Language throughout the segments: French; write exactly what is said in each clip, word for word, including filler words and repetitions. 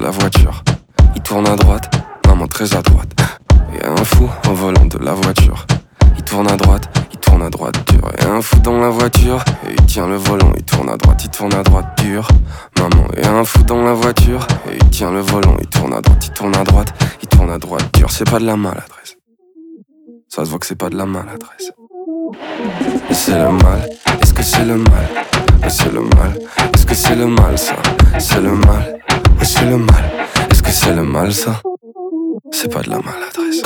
la voiture. Il tourne à droite, maman très à droite. Et un fou au volant de la voiture. Il tourne à droite, il tourne à droite dur. Et un fou dans la voiture, et il tient le volant. Il tourne à droite, il tourne à droite dur. Maman, et un fou dans la voiture, et il tient le volant. Il tourne à droite, il tourne à droite, il tourne à droite dur. C'est pas de la maladresse. Ça se voit que c'est pas de la maladresse. Et c'est le mal, est-ce que c'est le mal? Et c'est le mal, est-ce que c'est le mal ça? C'est le mal, et c'est le mal, est-ce que c'est le mal ça? C'est pas de la maladresse.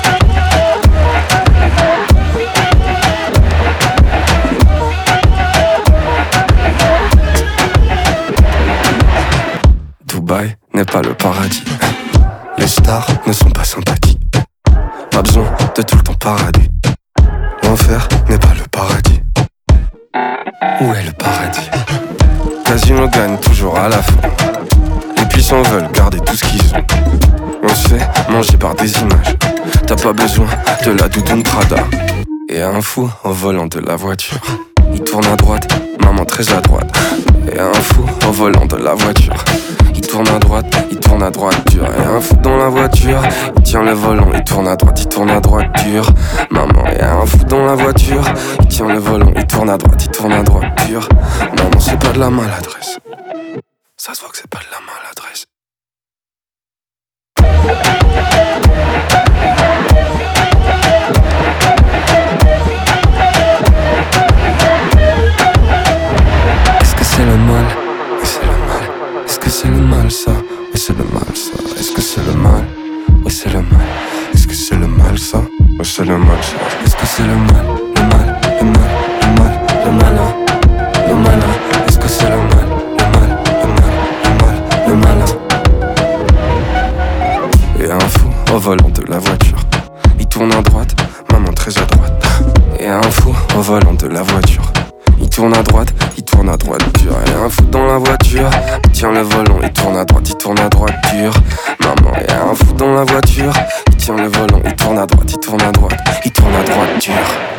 Dubaï n'est pas le paradis. Les stars ne sont pas sympathiques. Pas besoin de tout le temps paradis. L'enfer n'est pas le paradis. Où est le paradis? Casino gagne toujours à la fin. Les puissants veulent garder tout ce qu'ils ont. On se fait manger par des images. T'as pas besoin de la doudoune Prada. Et un fou au volant de la voiture. Il tourne à droite, maman très à droite. Et un fou au volant de la voiture. Il tourne à droite, il tourne à droite dur. Et un fou dans la voiture, il tient le volant. Il tourne à droite, il tourne à droite dur. Maman, et un fou dans la voiture, il tient le volant. Il tourne à droite, il tourne à droite dur. Maman, c'est pas de la maladresse. Ça se voit que c'est pas de la maladresse. Est-ce que c'est le mal? Oui, c'est le mal. Est-ce que c'est le mal ça? Oui, c'est le mal ça. Est-ce que c'est le mal? Oui, c'est le mal. Est-ce que c'est le mal ça? Oui, c'est le mal ça. Est-ce que c'est le mal? Le mal, le mal, le mal, le malin, le malin. Est-ce que c'est le mal? Le mal, le mal, le mal, le malin. Et un fou au volant de la voiture. Il tourne à droite, maman très à droite. Et un fou au volant de la voiture. Il tourne à droite, il tourne à droite dur. Et un fou dans la voiture, il tient le volant. Il tourne à droite, il tourne à droite dur. Maman, et un fou dans la voiture, il tient le volant. Il tourne à droite, il tourne à droite, il tourne à droite dur.